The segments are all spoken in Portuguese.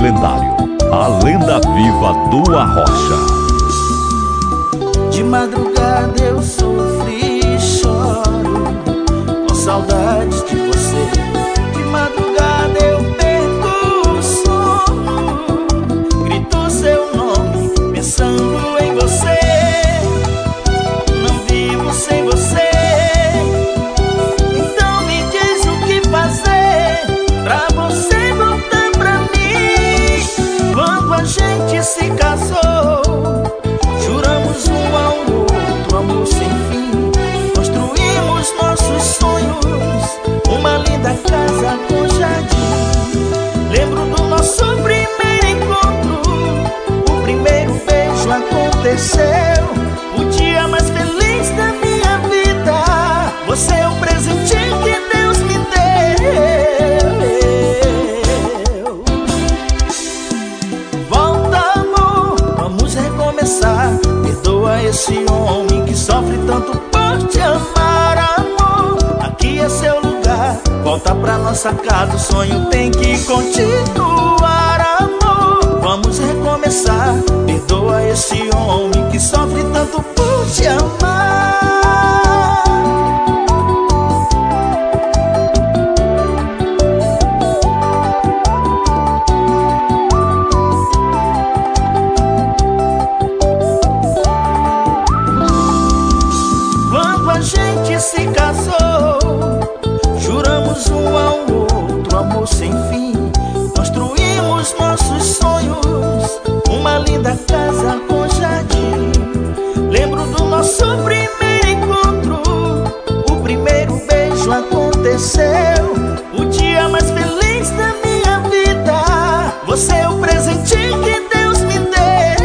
lendário, a lenda viva do Arrocha. De madrugada eu sofri e choro com saudades de você. De madrugada eu perco o sono, grito seu nome pensando em você. Não vivo sem você, então me diz o que fazer pra você voltar pra mim. Quando a gente se casou, juramos um ao outro amor sem fim. Construímos nossos sonhos, uma linda casa com jardim. Lembro do nosso primeiro encontro, o primeiro beijo aconteceu, o dia mais feliz da minha vida. Você é o presente que Deus me deu. Volta, amor, vamos recomeçar. Perdoa esse homem que sofre tanto por te amar, amor. Aqui é seu lugar, volta pra nossa casa. O sonho tem que continuar, amor. Vamos recomeçar. Perdoa esse homem que sofre tanto por te amar. Quando a gente se casou, juramos um ao outro amor sem fim. Construímos nossos sonhos, uma linda casa com jardim. Lembro do nosso primeiro encontro, o primeiro beijo aconteceu, o dia mais feliz da minha vida. Você é o presente que Deus me deu.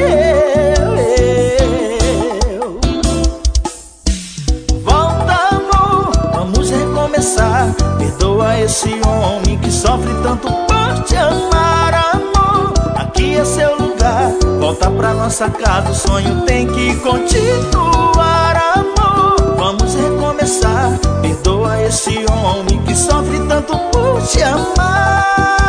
Volta, amor, vamos recomeçar. Perdoa esse homem que sofre tanto por te amar, amor. Aqui é seu lugar, volta pra nossa casa. O sonho tem que continuar, amor. Vamos recomeçar. Perdoa esse homem que sofre tanto por te amar.